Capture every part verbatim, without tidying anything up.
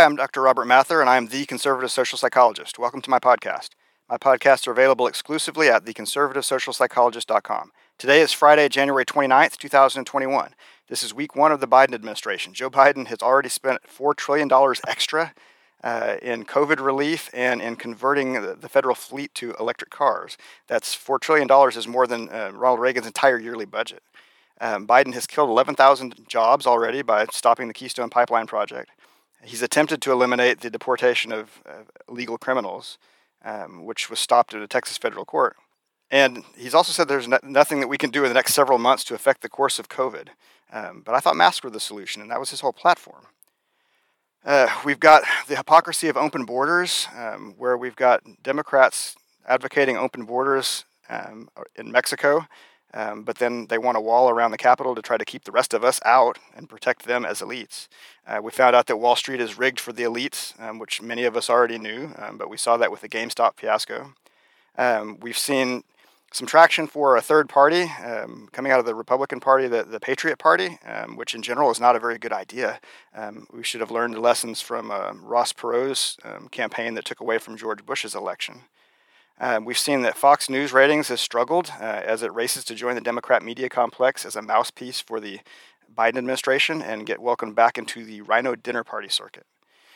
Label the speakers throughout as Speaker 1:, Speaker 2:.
Speaker 1: I'm Doctor Robert Mather, and I am the Conservative Social Psychologist. Welcome to my podcast. My podcasts are available exclusively at the conservative social psychologist dot com. Today is Friday, January twenty-ninth, twenty twenty-one. This is week one of the Biden administration. Joe Biden has already spent four trillion dollars extra uh, in COVID relief and in converting the, the federal fleet to electric cars. That's four trillion dollars is more than uh, Ronald Reagan's entire yearly budget. Um, Biden has killed eleven thousand jobs already by stopping the Keystone Pipeline project. He's attempted to eliminate the deportation of uh, illegal criminals, um, which was stopped at a Texas federal court. And he's also said there's no- nothing that we can do in the next several months to affect the course of COVID. Um, but I thought masks were the solution, and that was his whole platform. Uh, we've got the hypocrisy of open borders, um, where we've got Democrats advocating open borders um, in Mexico, Um, but then they want a wall around the Capitol to try to keep the rest of us out and protect them as elites. Uh, we found out that Wall Street is rigged for the elites, um, which many of us already knew, um, but we saw that with the GameStop fiasco. Um, we've seen some traction for a third party um, coming out of the Republican Party, the, the Patriot Party, um, which in general is not a very good idea. Um, we should have learned the lessons from uh, Ross Perot's um, campaign that took away from George Bush's election. Uh, we've seen that Fox News ratings has struggled uh, as it races to join the Democrat media complex as a mouthpiece for the Biden administration and get welcomed back into the Rhino dinner party circuit.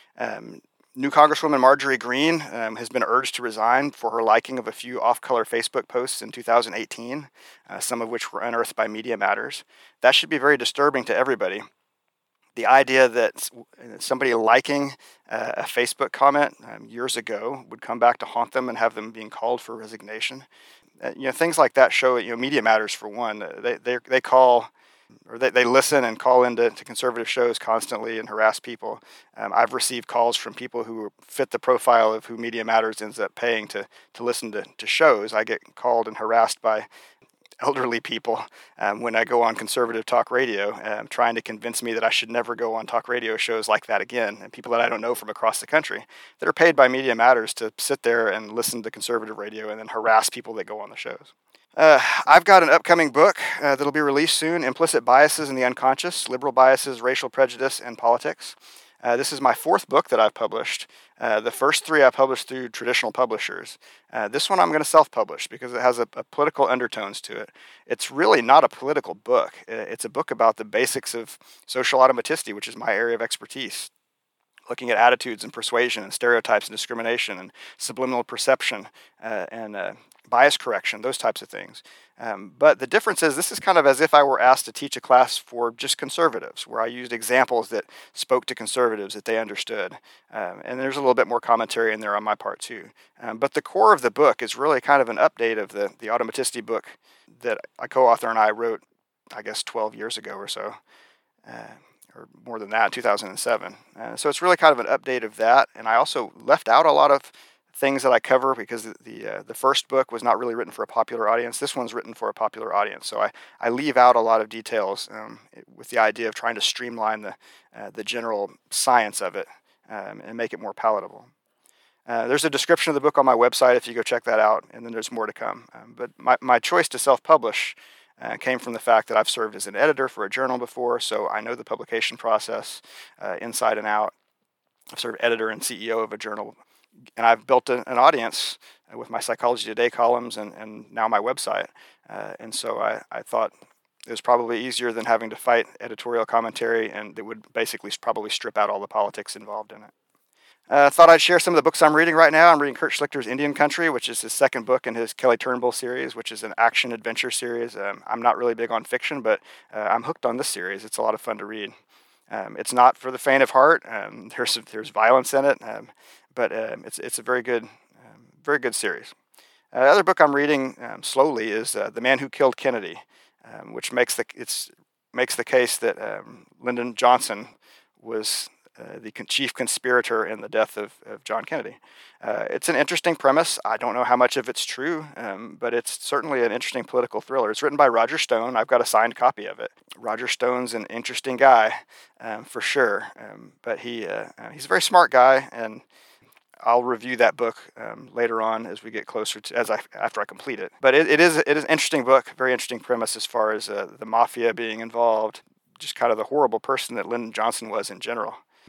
Speaker 1: Um, new Congresswoman Marjorie Greene um, has been urged to resign for her liking of a few off-color Facebook posts in two thousand eighteen, uh, some of which were unearthed by Media Matters. That should be very disturbing to everybody. The idea that somebody liking uh, a Facebook comment um, years ago would come back to haunt them and have them being called for resignation. Uh, you know, things like that show, you know, Media Matters for one. Uh, they they they call or they, they listen and call into to conservative shows constantly and harass people. Um, I've received calls from people who fit the profile of who Media Matters ends up paying to to listen to, to shows. I get called and harassed by elderly people um, when I go on conservative talk radio, um, trying to convince me that I should never go on talk radio shows like that again, and people that I don't know from across the country that are paid by Media Matters to sit there and listen to conservative radio and then harass people that go on the shows. Uh, I've got an upcoming book uh, that'll be released soon, Implicit Biases in the Unconscious, Liberal Biases, Racial Prejudice, and Politics. Uh, this is my fourth book that I've published. Uh, the first three I published through traditional publishers. Uh, this one I'm going to self-publish because it has a, a political undertones to it. It's really not a political book. It's a book about the basics of social automaticity, which is my area of expertise, looking at attitudes and persuasion and stereotypes and discrimination and subliminal perception uh, and uh, bias correction, those types of things. Um, but the difference is this is kind of as if I were asked to teach a class for just conservatives, where I used examples that spoke to conservatives that they understood. Um, and there's a little bit more commentary in there on my part too. Um, but the core of the book is really kind of an update of the, the automaticity book that a co-author and I wrote, I guess, twelve years ago or so. Uh, or more than that, two thousand seven. Uh, so it's really kind of an update of that. And I also left out a lot of things that I cover because the the, uh, the first book was not really written for a popular audience. This one's written for a popular audience. So I, I leave out a lot of details um, with the idea of trying to streamline the, uh, the general science of it um, and make it more palatable. Uh, there's a description of the book on my website if you go check that out, and then there's more to come. Um, but my, my choice to self-publish Uh, came from the fact that I've served as an editor for a journal before, so I know the publication process uh, inside and out. I've served editor and C E O of a journal, and I've built a, an audience uh, with my Psychology Today columns and, and now my website. Uh, and so I, I thought it was probably easier than having to fight editorial commentary, and it would basically probably strip out all the politics involved in it. I uh, thought I'd share some of the books I'm reading right now. I'm reading Kurt Schlichter's Indian Country, which is his second book in his Kelly Turnbull series, which is an action-adventure series. Um, I'm not really big on fiction, but uh, I'm hooked on this series. It's a lot of fun to read. Um, it's not for the faint of heart. Um, there's there's violence in it, um, but um, it's it's a very good, um, very good series. Uh, the other book I'm reading um, slowly is uh, The Man Who Killed Kennedy, um, which makes the it's makes the case that um, Lyndon Johnson was Uh, the con- chief conspirator in the death of, of John Kennedy. Uh, it's an interesting premise. I don't know how much of it's true, um, but it's certainly an interesting political thriller. It's written by Roger Stone. I've got a signed copy of it. Roger Stone's an interesting guy, um, for sure, um, but he uh, uh, he's a very smart guy, and I'll review that book um, later on as we get closer to as I after I complete it. But it, it is it is an interesting book, very interesting premise as far as uh, the mafia being involved, just kind of the horrible person that Lyndon Johnson was in general.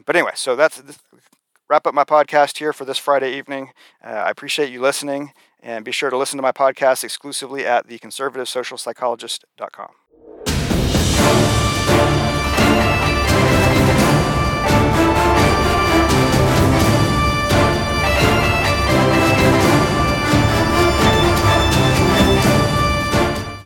Speaker 1: but anyway, so that's this, wrap up my podcast here for this Friday evening. Uh, I appreciate you listening, and be sure to listen to my podcast exclusively at the conservative social psychologist dot com.